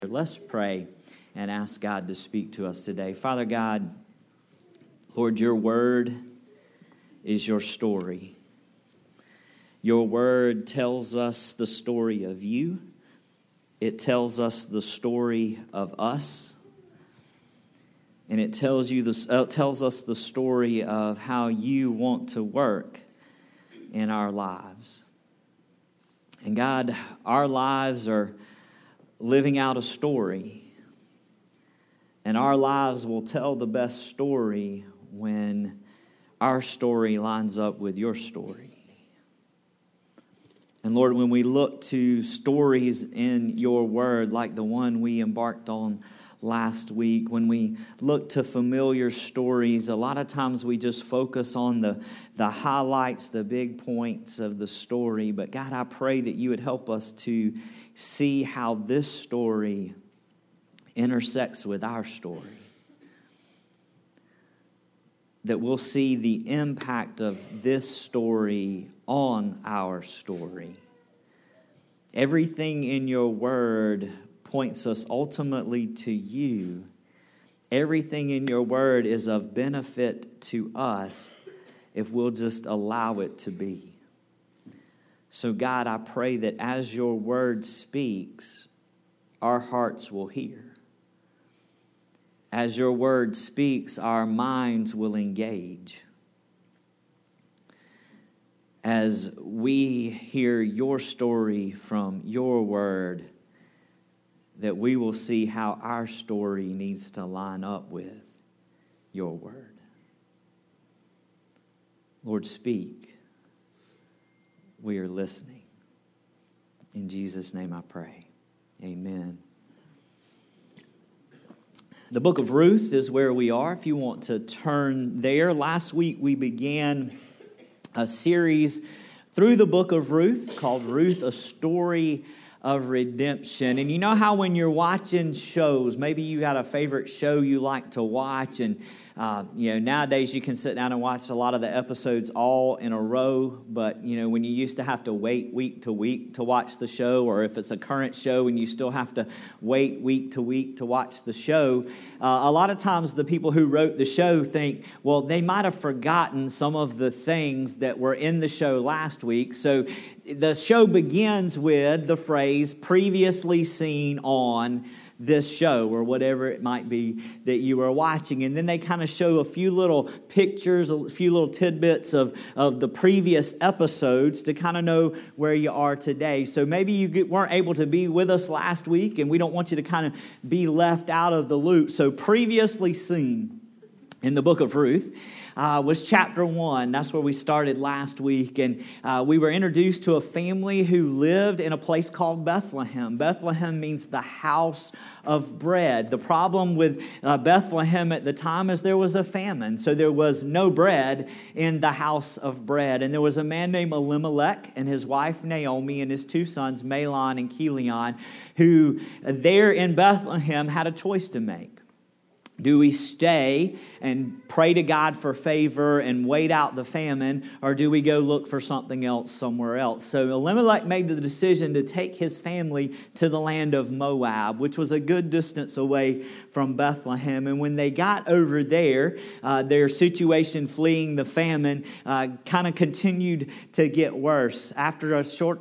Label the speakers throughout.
Speaker 1: Let's pray and ask God to speak to us today. Father God, Lord, your word is your story. Your word tells us the story of you. It tells us the story of us. And it tells us the story of how you want to work in our lives. And God, our lives are living out a story. And our lives will tell the best story when our story lines up with your story. And Lord, when we look to stories in your word, like the one we embarked on last week, when we look to familiar stories, a lot of times we just focus on the highlights, the big points of the story. But God, I pray that you would help us to see how this story intersects with our story. That we'll see the impact of this story on our story. Everything in your word points us ultimately to you. Everything in your word is of benefit to us if we'll just allow it to be. So God, I pray that as your word speaks, our hearts will hear. As your word speaks, our minds will engage. As we hear your story from your word, that we will see how our story needs to line up with your word. Lord, speak. We are listening. In Jesus' name I pray. Amen. The book of Ruth is where we are, if you want to turn there. Last week we began a series through the book of Ruth called Ruth, A Story of Redemption. And you know how when you're watching shows, maybe you got a favorite show you like to watch, and nowadays you can sit down and watch a lot of the episodes all in a row, but when you used to have to wait week to week to watch the show, or if it's a current show and you still have to wait week to week to watch the show, a lot of times the people who wrote the show think, well, they might have forgotten some of the things that were in the show last week. So the show begins with the phrase previously seen on this show, or whatever it might be that you are watching. And then they kind of show a few little pictures, a few little tidbits of the previous episodes to kind of know where you are today. So maybe you weren't able to be with us last week, and we don't want you to kind of be left out of the loop. So previously seen in the book of Ruth was chapter 1. That's where we started last week. And we were introduced to a family who lived in a place called Bethlehem. Bethlehem means the house of bread. The problem with Bethlehem at the time is there was a famine. So there was no bread in the house of bread. And there was a man named Elimelech and his wife Naomi and his two sons Mahlon and Chilion, who there in Bethlehem had a choice to make. Do we stay and pray to God for favor and wait out the famine, or do we go look for something else somewhere else? So Elimelech made the decision to take his family to the land of Moab, which was a good distance away from Bethlehem. And when they got over there, their situation fleeing the famine kind of continued to get worse. After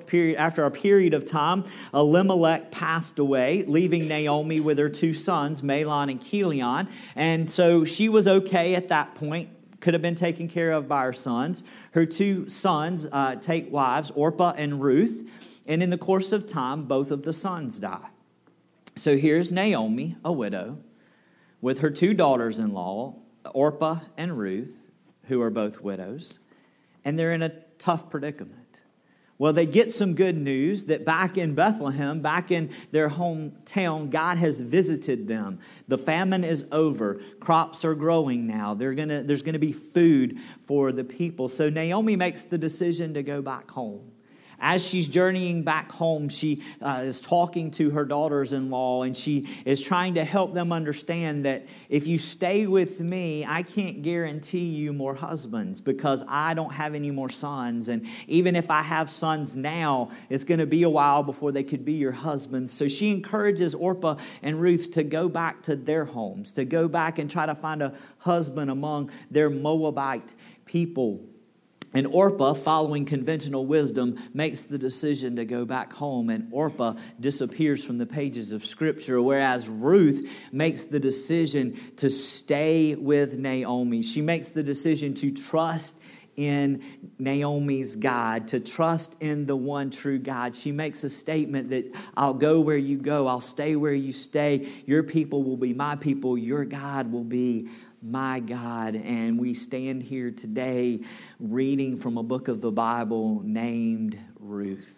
Speaker 1: a period of time, Elimelech passed away, leaving Naomi with her two sons, Mahlon and Chilion. And so she was okay at that point, could have been taken care of by her sons. Her two sons take wives, Orpah and Ruth, and in the course of time, both of the sons die. So here's Naomi, a widow, with her two daughters-in-law, Orpah and Ruth, who are both widows, and they're in a tough predicament. Well, they get some good news that back in Bethlehem, back in their hometown, God has visited them. The famine is over. Crops are growing now. There's going to be food for the people. So Naomi makes the decision to go back home. as she's journeying back home, she is talking to her daughters-in-law, and she is trying to help them understand that if you stay with me, I can't guarantee you more husbands because I don't have any more sons. And even if I have sons now, it's going to be a while before they could be your husbands. So she encourages Orpah and Ruth to go back to their homes, to go back and try to find a husband among their Moabite people. And Orpah, following conventional wisdom, makes the decision to go back home. And Orpah disappears from the pages of Scripture, whereas Ruth makes the decision to stay with Naomi. She makes the decision to trust in Naomi's God, to trust in the one true God. She makes a statement that I'll go where you go, I'll stay where you stay. Your people will be my people, your God will be my God. And we stand here today reading from a book of the Bible named Ruth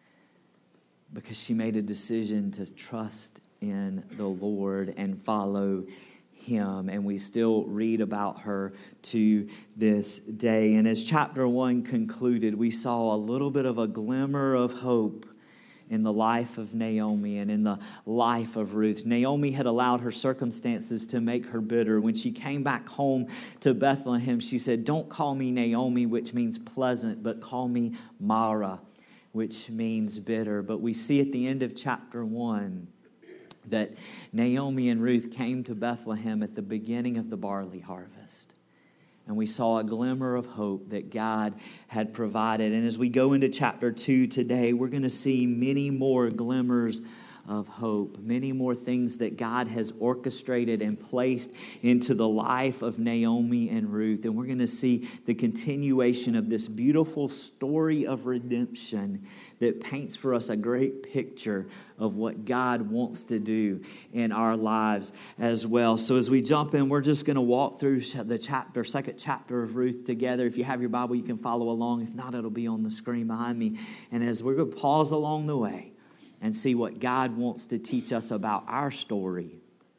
Speaker 1: because she made a decision to trust in the Lord and follow Him. And we still read about her to this day. And as chapter 1 concluded, we saw a little bit of a glimmer of hope in the life of Naomi and in the life of Ruth. Naomi had allowed her circumstances to make her bitter. When she came back home to Bethlehem, she said, "Don't call me Naomi," which means pleasant, but call me Mara, which means bitter. But we see at the end of chapter 1 that Naomi and Ruth came to Bethlehem at the beginning of the barley harvest. And we saw a glimmer of hope that God had provided. And as we go into chapter 2 today, we're going to see many more glimmers of hope, many more things that God has orchestrated and placed into the life of Naomi and Ruth. And we're going to see the continuation of this beautiful story of redemption that paints for us a great picture of what God wants to do in our lives as well. So as we jump in, we're just going to walk through the second chapter of Ruth together. If you have your Bible, you can follow along. If not, it'll be on the screen behind me. And as we're going to pause along the way and see what God wants to teach us about our story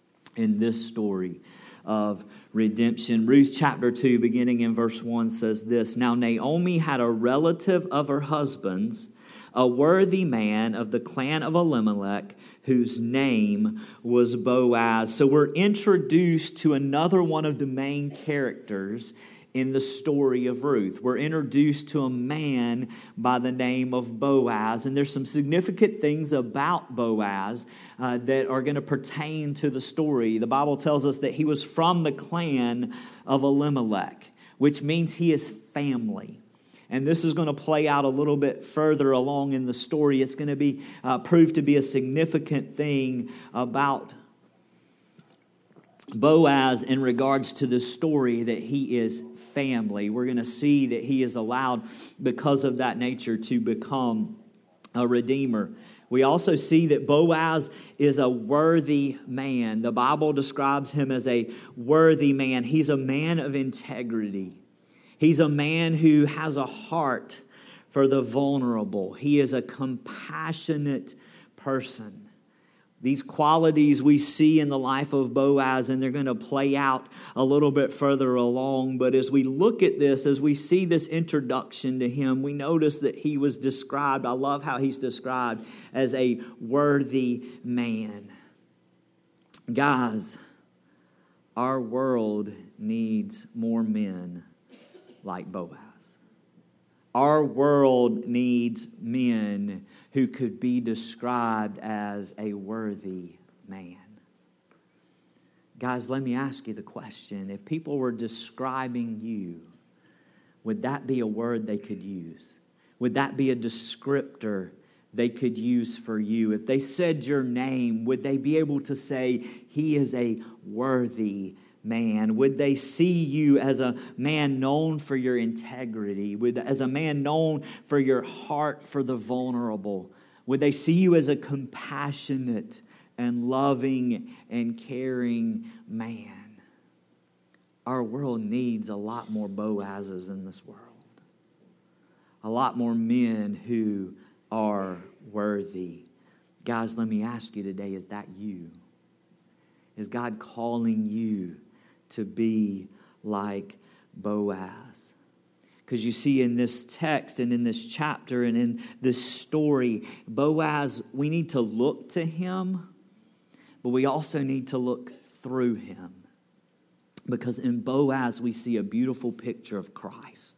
Speaker 1: in this story of redemption. Ruth chapter 2, beginning in verse 1, says this: "Now Naomi had a relative of her husband's, a worthy man of the clan of Elimelech, whose name was Boaz." So we're introduced to another one of the main characters in the story of Ruth. We're introduced to a man by the name of Boaz. And there's some significant things about Boaz that are going to pertain to the story. The Bible tells us that he was from the clan of Elimelech, which means he is family. And this is going to play out a little bit further along in the story. It's going to be proved to be a significant thing about Boaz in regards to the story that he is family. We're going to see that he is allowed, because of that nature, to become a redeemer. We also see that Boaz is a worthy man. The Bible describes him as a worthy man. He's a man of integrity. He's a man who has a heart for the vulnerable. He is a compassionate person. These qualities we see in the life of Boaz, and they're going to play out a little bit further along. But as we look at this, as we see this introduction to him, we notice that he was described, I love how he's described, as a worthy man. Guys, our world needs more men like Boaz. Our world needs men who could be described as a worthy man. Guys, let me ask you the question. If people were describing you, would that be a word they could use? Would that be a descriptor they could use for you? If they said your name, would they be able to say, he is a worthy man? Would they see you as a man known for your integrity? As a man known for your heart for the vulnerable? Would they see you as a compassionate and loving and caring man? Our world needs a lot more Boazes in this world. A lot more men who are worthy. Guys, let me ask you today, is that you? Is God calling you to be like Boaz? Because you see in this text and in this chapter and in this story, Boaz, we need to look to him, but we also need to look through him. Because in Boaz, we see a beautiful picture of Christ.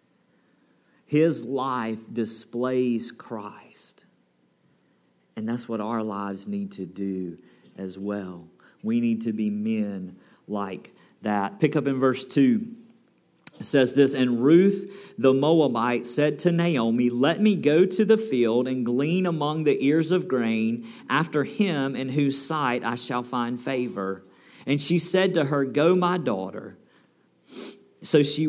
Speaker 1: His life displays Christ. And that's what our lives need to do as well. We need to be men like that. Pick up in verse 2. It says this, and Ruth the Moabite said to Naomi, let me go to the field and glean among the ears of grain after him in whose sight I shall find favor. And she said to her, go, my daughter. So she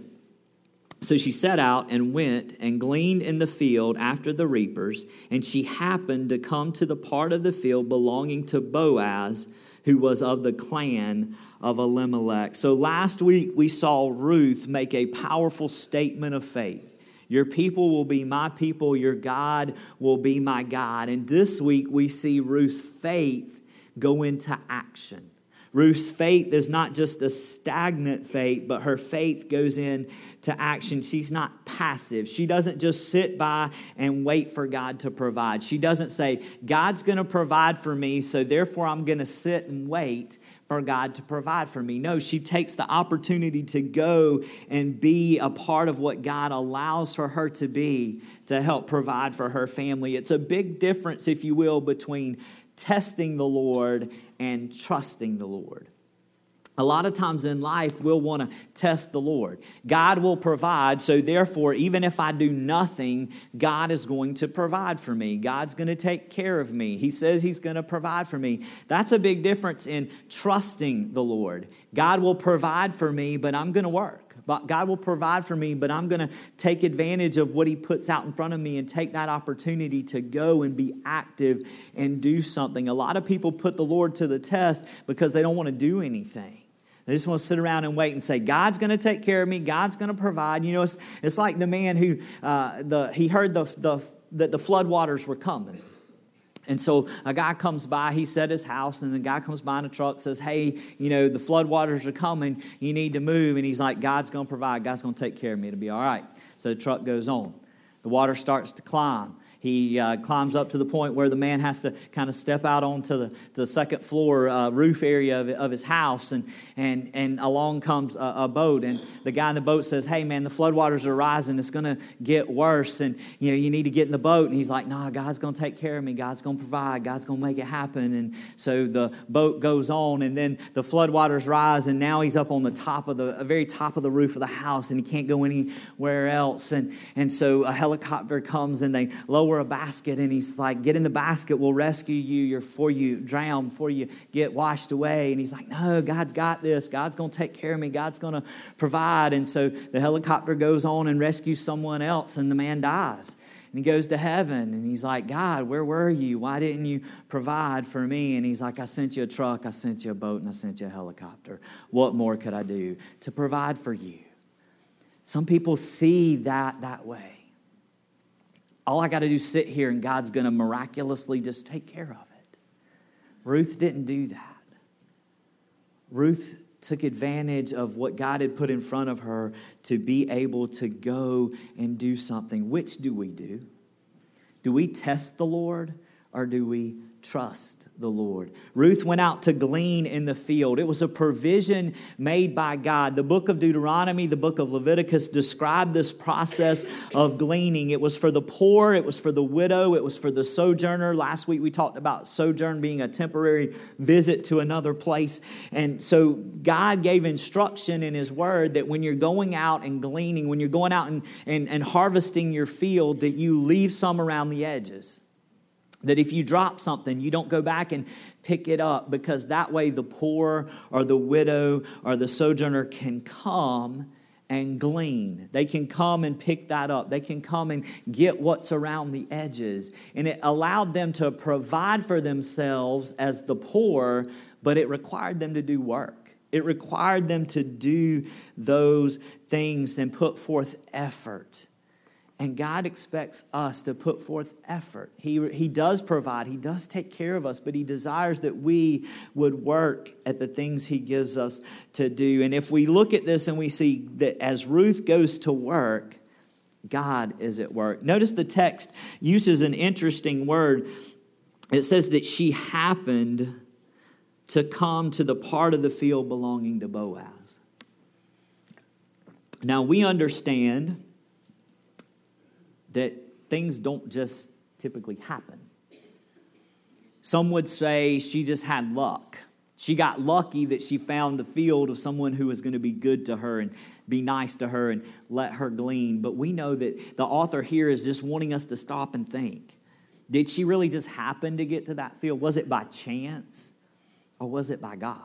Speaker 1: set out and went and gleaned in the field after the reapers. And she happened to come to the part of the field belonging to Boaz, who was of the clan of Elimelech. So last week we saw Ruth make a powerful statement of faith. Your people will be my people. Your God will be my God. And this week we see Ruth's faith go into action. Ruth's faith is not just a stagnant faith, but her faith goes into action. She's not passive. She doesn't just sit by and wait for God to provide. She doesn't say, God's going to provide for me, so therefore I'm going to sit and wait for God to provide for me. No, she takes the opportunity to go and be a part of what God allows for her to be to help provide for her family. It's a big difference, if you will, between testing the Lord and trusting the Lord. A lot of times in life, we'll want to test the Lord. God will provide, so therefore, even if I do nothing, God is going to provide for me. God's going to take care of me. He says He's going to provide for me. That's a big difference in trusting the Lord. God will provide for me, but I'm going to work. But God will provide for me, but I'm going to take advantage of what He puts out in front of me and take that opportunity to go and be active and do something. A lot of people put the Lord to the test because they don't want to do anything. They just want to sit around and wait and say, God's going to take care of me. God's going to provide. You know, it's like the man who he heard that the flood waters were coming. And so a guy comes by, he's at his house, and the guy comes by in a truck, says, hey, you know, the flood waters are coming, you need to move. And he's like, God's going to provide, God's going to take care of me, it'll be all right. So the truck goes on. The water starts to climb. He climbs up to the point where the man has to kind of step out onto the second floor roof area of his house, and along comes a boat, and the guy in the boat says, hey man, the floodwaters are rising, it's going to get worse, and you need to get in the boat. And he's like, nah, God's going to take care of me, God's going to provide, God's going to make it happen. And so the boat goes on, and then the floodwaters rise, and now he's up on the very top of the roof of the house, and he can't go anywhere else. And so a helicopter comes, and they lower a basket, and he's like, get in the basket, we'll rescue you before you drown, before you get washed away. And he's like, no, God's got this, God's going to take care of me, God's going to provide. And so the helicopter goes on and rescues someone else, and the man dies. And he goes to heaven, and he's like, God, where were you? Why didn't you provide for me? And he's like, I sent you a truck, I sent you a boat, and I sent you a helicopter. What more could I do to provide for you? Some people see that way. All I got to do is sit here, and God's going to miraculously just take care of it. Ruth didn't do that. Ruth took advantage of what God had put in front of her to be able to go and do something. Which do we do? Do we test the Lord, or do we trust the Lord? Ruth went out to glean in the field. It was a provision made by God. The book of Deuteronomy, the book of Leviticus described this process of gleaning. It was for the poor, it was for the widow, it was for the sojourner. Last week we talked about sojourn being a temporary visit to another place. And so God gave instruction in His word that when you're going out and gleaning, when you're going out and harvesting your field, that you leave some around the edges. That if you drop something, you don't go back and pick it up, because that way the poor or the widow or the sojourner can come and glean. They can come and pick that up. They can come and get what's around the edges. And it allowed them to provide for themselves as the poor, but it required them to do work. It required them to do those things and put forth effort. And God expects us to put forth effort. He does provide. He does take care of us, but He desires that we would work at the things He gives us to do. And if we look at this and we see that as Ruth goes to work, God is at work. Notice the text uses an interesting word. It says that she happened to come to the part of the field belonging to Boaz. Now, we understand that things don't just typically happen. Some would say she just had luck. She got lucky that she found the field of someone who was going to be good to her and be nice to her and let her glean. But we know that the author here is just wanting us to stop and think. Did she really just happen to get to that field? Was it by chance or was it by God?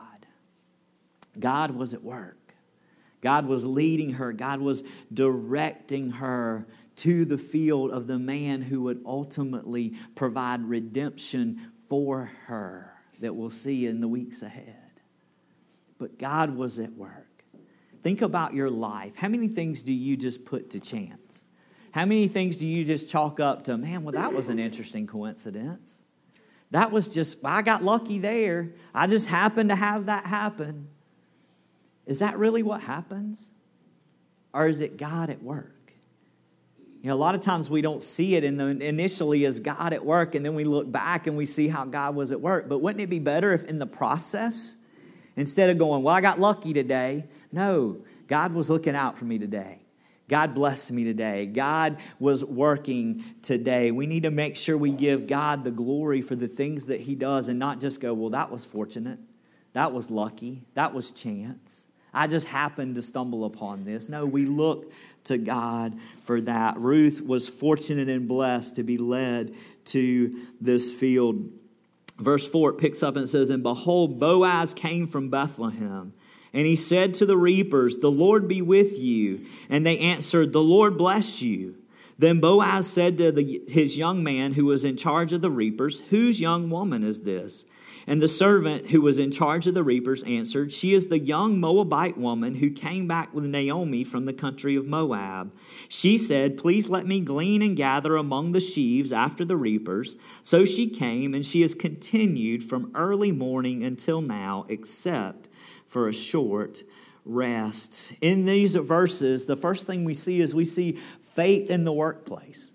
Speaker 1: God was at work. God was leading her. God was directing her to the field of the man who would ultimately provide redemption for her that we'll see in the weeks ahead. But God was at work. Think about your life. How many things do you just put to chance? How many things do you just chalk up to, man, well, that was an interesting coincidence. That was just, I got lucky there. I just happened to have that happen. Is that really what happens? Or is it God at work? You know, a lot of times we don't see it initially as God at work, and then we look back and we see how God was at work. But wouldn't it be better if in the process, instead of going, well, I got lucky today, no, God was looking out for me today. God blessed me today. God was working today. We need to make sure we give God the glory for the things that He does and not just go, well, that was fortunate. That was lucky. That was chance. I just happened to stumble upon this. No, we look to God for that. Ruth was fortunate and blessed to be led to this field. Verse 4, it picks up and it says, and behold, Boaz came from Bethlehem. And he said to the reapers, the Lord be with you. And they answered, the Lord bless you. Then Boaz said to his young man who was in charge of the reapers, whose young woman is this? And the servant who was in charge of the reapers answered, she is the young Moabite woman who came back with Naomi from the country of Moab. She said, please let me glean and gather among the sheaves after the reapers. So she came, and she has continued from early morning until now, except for a short rest. In these verses, the first thing we see is we see faith in the workplace.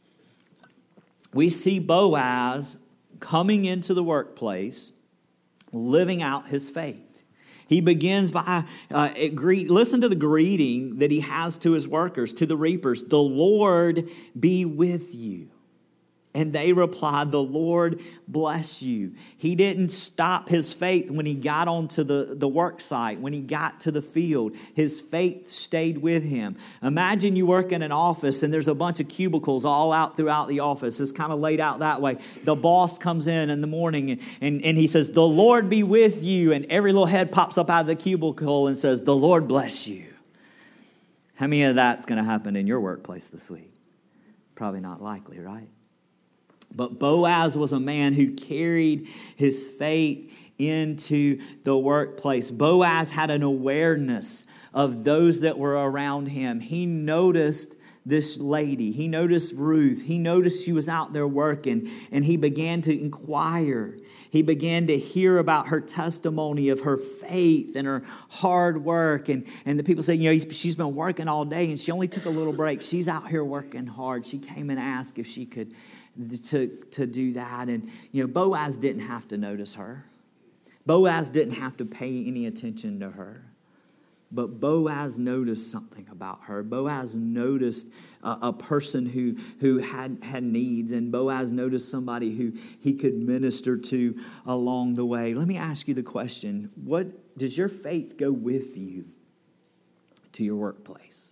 Speaker 1: We see Boaz coming into the workplace, living out his faith. He begins by, listen to the greeting that he has to his workers, to the reapers. The Lord be with you. And they replied, the Lord bless you. He didn't stop his faith when he got onto the work site, when he got to the field. His faith stayed with him. Imagine you work in an office and there's a bunch of cubicles all out throughout the office. It's kind of laid out that way. The boss comes in the morning and he says, the Lord be with you. And every little head pops up out of the cubicle and says, the Lord bless you. How many of that's going to happen in your workplace this week? Probably not likely, right? But Boaz was a man who carried his faith into the workplace. Boaz had an awareness of those that were around him. He noticed this lady. He noticed Ruth. He noticed she was out there working, and he began to inquire. He began to hear about her testimony of her faith and her hard work. And the people say, you know, she's been working all day, and she only took a little break. She's out here working hard. She came and asked if she could to do that. And, you know, Boaz didn't have to notice her. Boaz didn't have to pay any attention to her. But Boaz noticed something about her. Boaz noticed a person who had needs. And Boaz noticed somebody who he could minister to along the way. Let me ask you the question. What does your faith go with you to your workplace?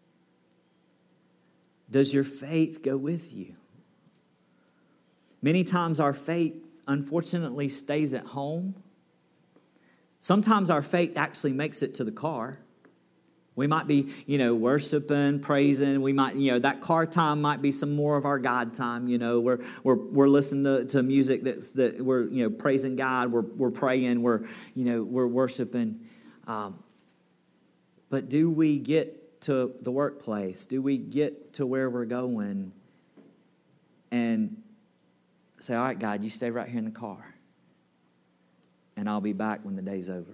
Speaker 1: Does your faith go with you? Many times our faith, unfortunately, stays at home. Sometimes our faith actually makes it to the car. We might be, worshiping, praising. We might, that car time might be some more of our God time. We're listening to music that we're, praising God. We're praying. We're worshiping. But do we get to the workplace? Do we get to where we're going and say, all right, God, you stay right here in the car, and I'll be back when the day's over?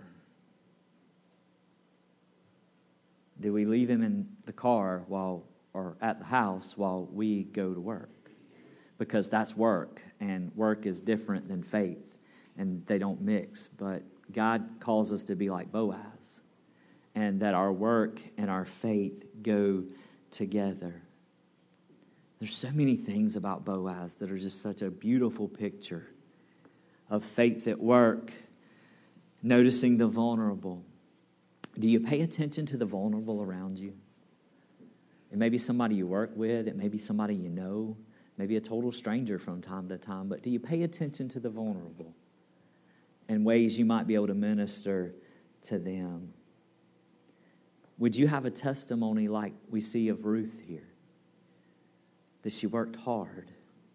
Speaker 1: Do we leave him in the car or at the house while we go to work? Because that's work, and work is different than faith, and they don't mix. But God calls us to be like Boaz, and that our work and our faith go together. There's so many things about Boaz that are just such a beautiful picture of faith at work, noticing the vulnerable. Do you pay attention to the vulnerable around you? It may be somebody you work with, it may be somebody you know, maybe a total stranger from time to time, but do you pay attention to the vulnerable and ways you might be able to minister to them? Would you have a testimony like we see of Ruth here? That she worked hard.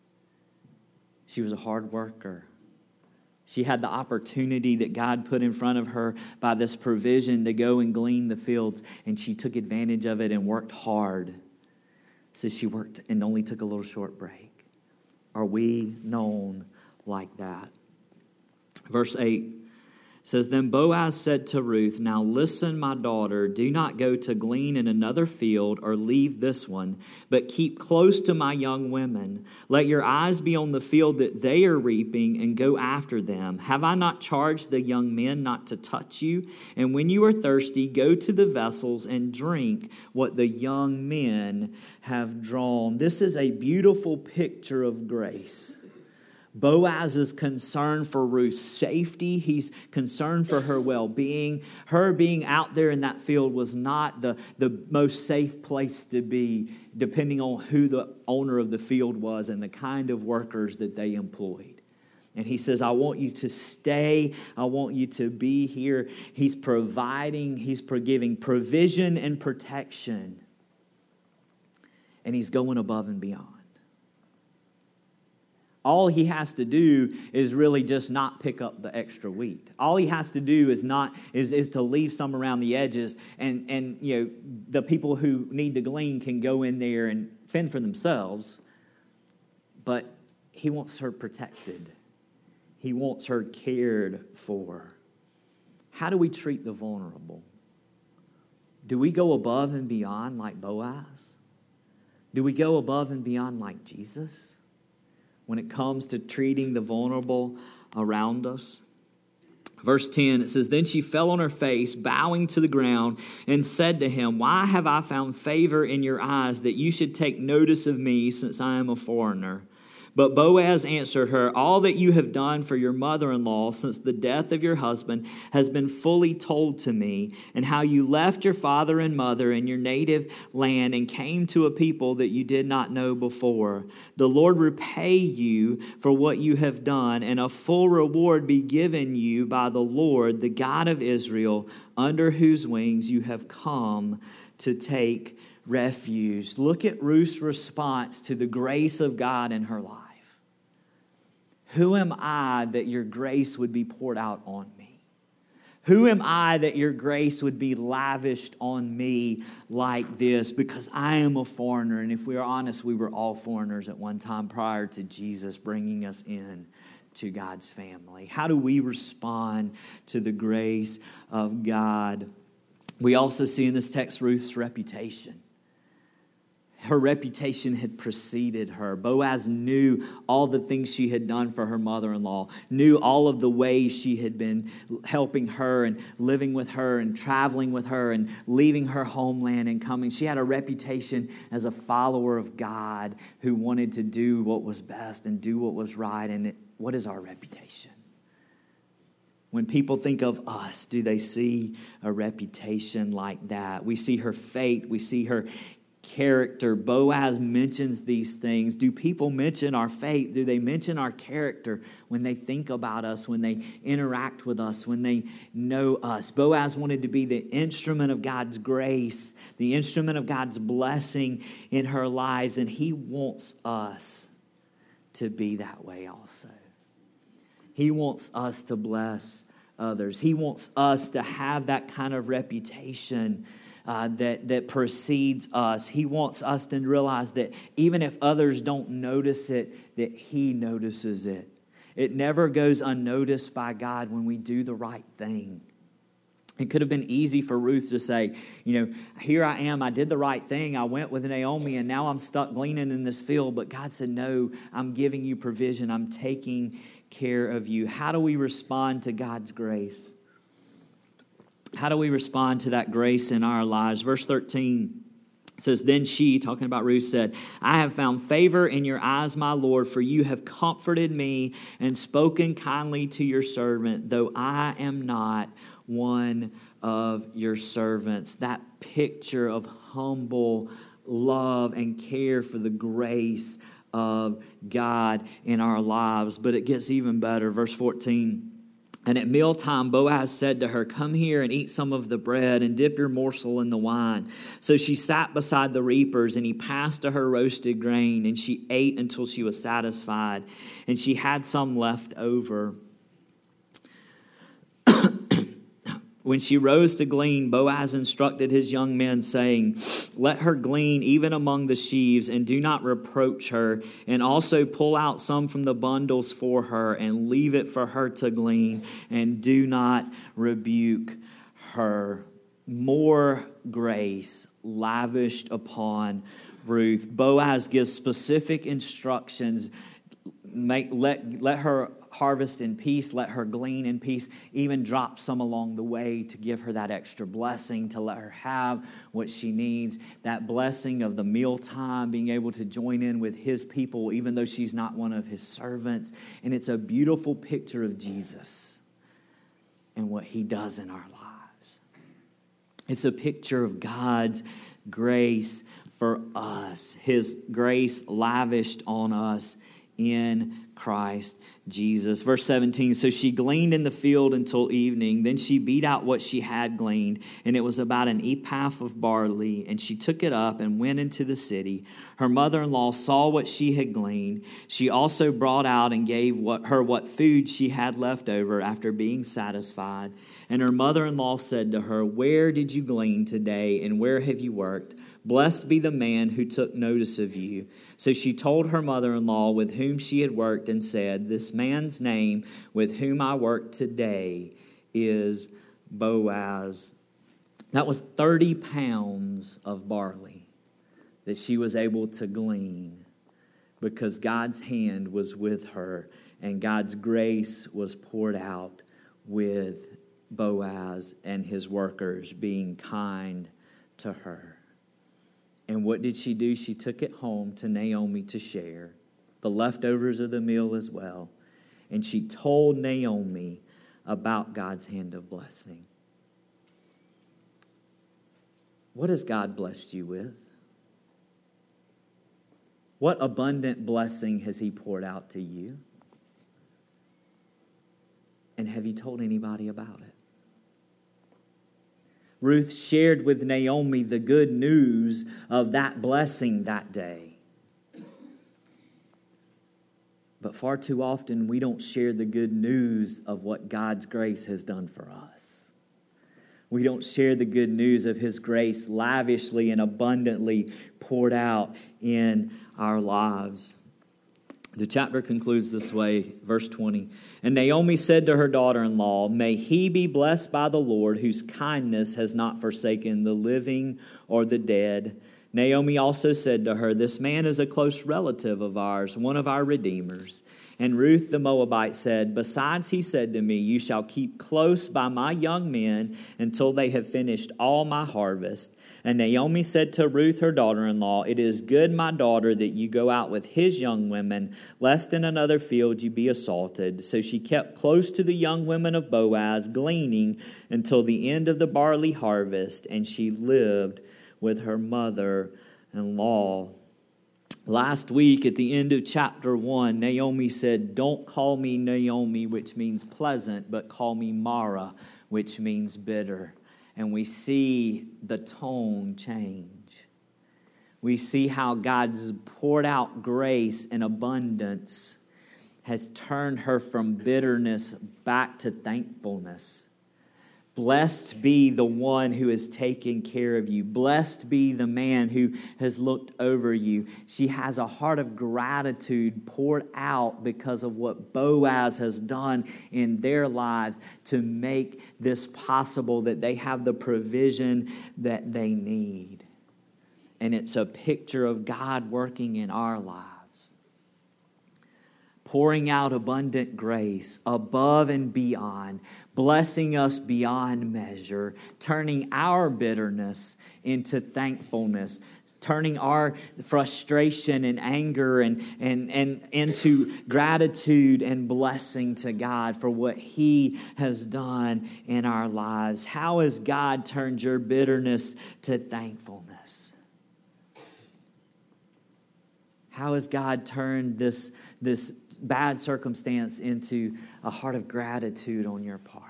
Speaker 1: She was a hard worker. She had the opportunity that God put in front of her by this provision to go and glean the fields, and she took advantage of it and worked hard. So she worked and only took a little short break. Are we known like that? Verse 8 says, Then Boaz said to Ruth, Now listen, my daughter, do not go to glean in another field or leave this one, but keep close to my young women. Let your eyes be on the field that they are reaping and go after them. Have I not charged the young men not to touch you? And when you are thirsty, go to the vessels and drink what the young men have drawn. This is a beautiful picture of grace. Boaz is concerned for Ruth's safety. He's concerned for her well-being. Her being out there in that field was not the most safe place to be, depending on who the owner of the field was and the kind of workers that they employed. And he says, I want you to stay. I want you to be here. He's providing, he's giving provision and protection. And he's going above and beyond. All he has to do is really just not pick up the extra wheat. All he has to do is to leave some around the edges, and you know, the people who need to glean can go in there and fend for themselves. But he wants her protected. He wants her cared for. How do we treat the vulnerable? Do we go above and beyond like Boaz? Do we go above and beyond like Jesus when it comes to treating the vulnerable around us? Verse 10, it says, Then she fell on her face, bowing to the ground, and said to him, Why have I found favor in your eyes that you should take notice of me, since I am a foreigner? But Boaz answered her, All that you have done for your mother-in-law since the death of your husband has been fully told to me, and how you left your father and mother and your native land and came to a people that you did not know before. The Lord repay you for what you have done, and a full reward be given you by the Lord, the God of Israel, under whose wings you have come to take refuge. Look at Ruth's response to the grace of God in her life. Who am I that your grace would be poured out on me? Who am I that your grace would be lavished on me like this? Because I am a foreigner, and if we are honest, we were all foreigners at one time prior to Jesus bringing us in to God's family. How do we respond to the grace of God? We also see in this text Ruth's reputation. Her reputation had preceded her. Boaz knew all the things she had done for her mother-in-law, knew all of the ways she had been helping her and living with her and traveling with her and leaving her homeland and coming. She had a reputation as a follower of God who wanted to do what was best and do what was right. And what is our reputation? When people think of us, do they see a reputation like that? We see her faith. We see her character. Boaz mentions these things. Do people mention our faith? Do they mention our character when they think about us, when they interact with us, when they know us? Boaz wanted to be the instrument of God's grace, the instrument of God's blessing in her lives, and he wants us to be that way also. He wants us to bless others. He wants us to have that kind of reputation that precedes us. He wants us to realize that even if others don't notice it, that He notices it. It never goes unnoticed by God when we do the right thing. It could have been easy for Ruth to say, here I am, I did the right thing, I went with Naomi, and now I'm stuck gleaning in this field. But God said, no, I'm giving you provision, I'm taking care of you. How do we respond to God's grace? How do we respond to that grace in our lives? Verse 13 says, then she, talking about Ruth, said, I have found favor in your eyes, my Lord, for you have comforted me and spoken kindly to your servant, though I am not one of your servants. That picture of humble love and care for the grace of God in our lives. But it gets even better. Verse 14. And at mealtime, Boaz said to her, come here and eat some of the bread and dip your morsel in the wine. So she sat beside the reapers, and he passed to her roasted grain, and she ate until she was satisfied, and she had some left over. When she rose to glean, Boaz instructed his young men, saying, let her glean even among the sheaves, and do not reproach her. And also pull out some from the bundles for her, and leave it for her to glean, and do not rebuke her. More grace lavished upon Ruth. Boaz gives specific instructions. Let her harvest in peace, let her glean in peace, even drop some along the way to give her that extra blessing, to let her have what she needs, that blessing of the mealtime, being able to join in with his people, even though she's not one of his servants. And it's a beautiful picture of Jesus and what he does in our lives. It's a picture of God's grace for us, his grace lavished on us in Christ Jesus. Verse 17, so she gleaned in the field until evening. Then she beat out what she had gleaned, and it was about an ephah of barley. And she took it up and went into the city. Her mother-in-law saw what she had gleaned. She also brought out and gave her what food she had left over after being satisfied. And her mother-in-law said to her, where did you glean today, and where have you worked? Blessed be the man who took notice of you. So she told her mother-in-law with whom she had worked and said, this man's name with whom I work today is Boaz. That was 30 pounds of barley that she was able to glean because God's hand was with her and God's grace was poured out with Boaz and his workers being kind to her. And what did she do? She took it home to Naomi to share, the leftovers of the meal as well. And she told Naomi about God's hand of blessing. What has God blessed you with? What abundant blessing has he poured out to you? And have you told anybody about it? Ruth shared with Naomi the good news of that blessing that day. But far too often, we don't share the good news of what God's grace has done for us. We don't share the good news of his grace lavishly and abundantly poured out in our lives. The chapter concludes this way, verse 20. And Naomi said to her daughter-in-law, may he be blessed by the Lord, whose kindness has not forsaken the living or the dead. Naomi also said to her, this man is a close relative of ours, one of our redeemers. And Ruth the Moabite said, besides he said to me, you shall keep close by my young men until they have finished all my harvest. And Naomi said to Ruth, her daughter-in-law, it is good, my daughter, that you go out with his young women, lest in another field you be assaulted. So she kept close to the young women of Boaz, gleaning until the end of the barley harvest, and she lived with her mother-in-law. Last week, at the end of chapter 1, Naomi said, don't call me Naomi, which means pleasant, but call me Mara, which means bitter. And we see the tone change. We see how God's poured out grace and abundance has turned her from bitterness back to thankfulness. Blessed be the one who has taken care of you. Blessed be the man who has looked over you. She has a heart of gratitude poured out because of what Boaz has done in their lives to make this possible, that they have the provision that they need. And it's a picture of God working in our lives, pouring out abundant grace above and beyond, blessing us beyond measure, turning our bitterness into thankfulness, turning our frustration and anger and into gratitude and blessing to God for what He has done in our lives. How has God turned your bitterness to thankfulness? How has God turned this bad circumstance into a heart of gratitude on your part?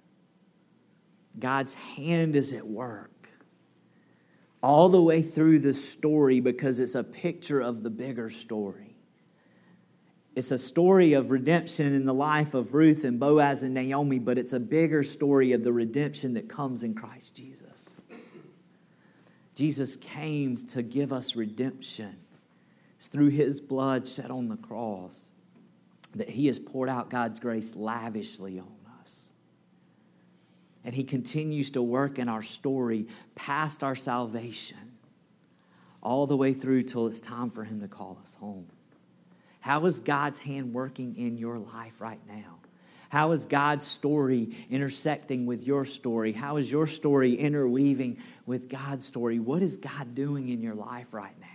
Speaker 1: God's hand is at work all the way through this story because it's a picture of the bigger story. It's a story of redemption in the life of Ruth and Boaz and Naomi, but it's a bigger story of the redemption that comes in Christ Jesus. Jesus came to give us redemption. It's through His blood shed on the cross that He has poured out God's grace lavishly on us. And He continues to work in our story past our salvation, all the way through till it's time for Him to call us home. How is God's hand working in your life right now? How is God's story intersecting with your story? How is your story interweaving with God's story? What is God doing in your life right now?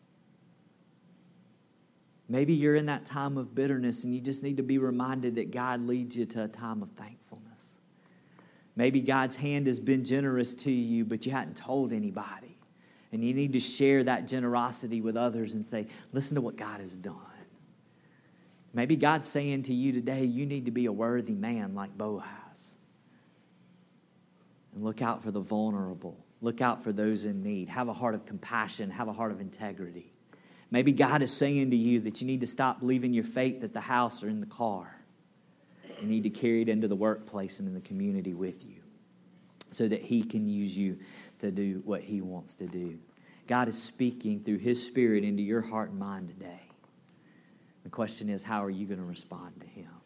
Speaker 1: Maybe you're in that time of bitterness and you just need to be reminded that God leads you to a time of thankfulness. Maybe God's hand has been generous to you, but you hadn't told anybody. And you need to share that generosity with others and say, listen to what God has done. Maybe God's saying to you today, you need to be a worthy man like Boaz. And look out for the vulnerable. Look out for those in need. Have a heart of compassion. Have a heart of integrity. Maybe God is saying to you that you need to stop leaving your faith at the house or in the car. You need to carry it into the workplace and in the community with you so that He can use you to do what He wants to do. God is speaking through His Spirit into your heart and mind today. The question is, how are you going to respond to Him?